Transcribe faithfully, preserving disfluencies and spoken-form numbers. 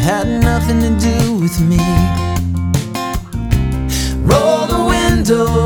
had nothing to do with me. Roll the window